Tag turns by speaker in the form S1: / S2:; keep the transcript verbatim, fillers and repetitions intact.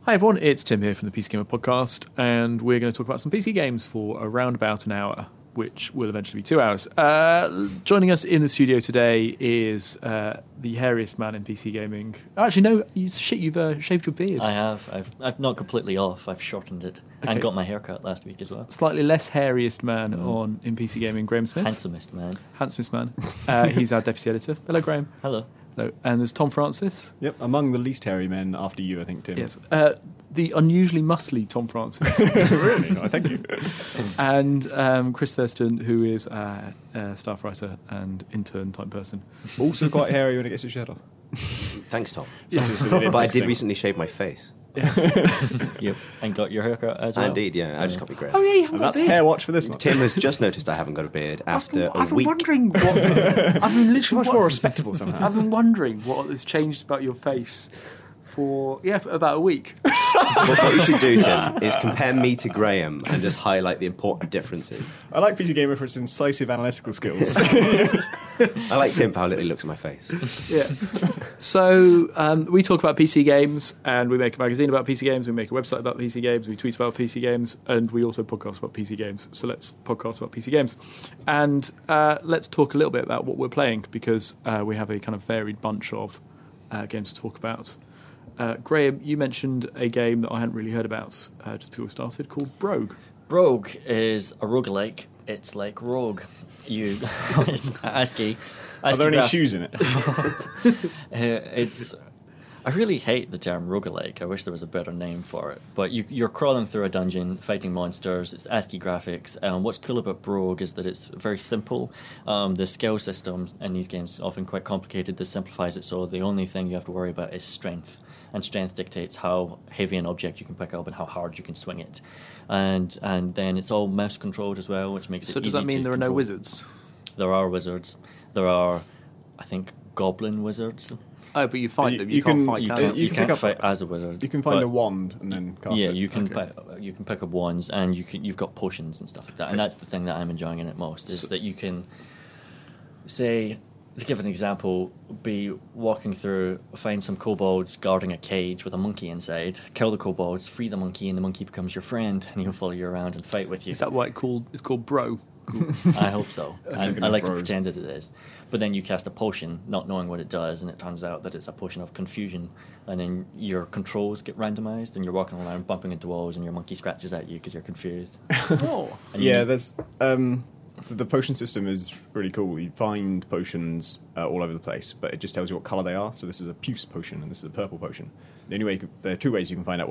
S1: Hi everyone, it's Tim here from the P C Gamer Podcast, and we're going to talk about some P C games for around about an hour, which will eventually be two hours. Uh, joining us in the studio today is uh, the hairiest man in P C gaming. Actually, no, you, shit, you've uh, shaved your beard.
S2: I have. I've I've not completely off. I've shortened it okay. and got my haircut last week as well.
S1: Slightly less hairiest man mm. on in P C gaming, Graham Smith.
S2: Handsomest man.
S1: Handsomest man. Uh, he's our deputy editor. Hello, Graham.
S2: Hello.
S1: Hello. And there's Tom Francis.
S3: Yep, among the least hairy men after you, I think, Tim.
S1: Yes. Uh, the unusually muscly Tom Francis.
S3: Really? No, thank you.
S1: And um, Chris Thurston, who is uh, a staff writer and intern type person.
S3: Also quite hairy when it gets his shirt off.
S4: Thanks, Tom.
S1: Yes.
S4: But I did recently shave my face.
S1: Yes.
S2: Yep. And got your haircut as well.
S4: Indeed, yeah. I just copied Graham.
S1: Oh, yeah, you haven't
S3: And
S1: got
S3: that's
S1: a beard.
S3: hair watch for this one.
S4: Tim has just noticed I haven't got a beard after
S1: I've been,
S4: a
S1: I've
S4: week.
S1: been wondering what... I've been literally
S3: much
S1: what-
S3: more respectable somehow.
S1: I've been wondering what has changed about your face for, yeah, for about a week.
S4: Well, what you should do, Tim, is compare me to Graham and just highlight the important differences.
S3: I like P C Gamer for its incisive analytical skills.
S4: I like Tim for how little he looks at my face.
S1: Yeah. So um, we talk about P C games, and we make a magazine about P C games. We make a website about P C games. We tweet about P C games, and we also podcast about P C games. So let's podcast about P C games, and uh, let's talk a little bit about what we're playing, because uh, we have a kind of varied bunch of uh, games to talk about. Uh, Graham, you mentioned a game that I hadn't really heard about uh, just before we started, called Brogue.
S2: Brogue is a roguelike. It's like Rogue. You, it's ASCII.
S3: Are there any
S2: graph-
S3: shoes in it?
S2: uh, it's. I really hate the term roguelike. I wish there was a better name for it. But you, you're crawling through a dungeon, fighting monsters. It's ASCII graphics. Um, what's cool about Brogue is that it's very simple. Um, the skill system in these games is often quite complicated. This simplifies it, so the only thing you have to worry about is strength. And strength dictates how heavy an object you can pick up and how hard you can swing it. And and then it's all mouse controlled as well, which makes
S1: So
S2: it
S1: does
S2: easy
S1: that mean
S2: to
S1: there are no
S2: control.
S1: wizards?
S2: There are wizards. There are, I think, goblin wizards.
S1: Oh, but you fight
S3: You-
S1: them. You,
S3: you
S1: can't
S3: can-
S1: fight
S2: You,
S1: as
S2: can,
S1: them.
S2: you,
S3: you can
S2: can't
S3: pick up
S2: fight
S3: a-
S2: as a wizard.
S3: You can find
S2: but-
S3: a wand and then cast
S2: yeah,
S3: it.
S2: you can
S3: Okay.
S2: pick, you can pick up wands, and you can you've got potions and stuff like that. And that's the thing that I'm enjoying in it most is
S1: So-
S2: that you can say, to give an example, be walking through, find some kobolds guarding a cage with a monkey inside, kill the kobolds, free the monkey, and the monkey becomes your friend, and he'll follow you around and fight with you.
S1: Is that why it called, it's called Bro?
S2: I hope so. I,
S3: Chicken
S2: I like to
S3: bros.
S2: pretend that it is. But then you cast a potion, not knowing what it does, and it turns out that it's a potion of confusion. And then your controls get randomized, and you're walking around bumping into walls, and your monkey scratches at you because you're confused.
S1: Oh.
S2: And you
S3: Yeah,
S2: need-
S3: there's... Um, so the potion system is really cool. You find potions uh, all over the place, but it just tells you what colour they are. So this is a puce potion, and this is a purple potion. The only way you can, there are two ways you can find out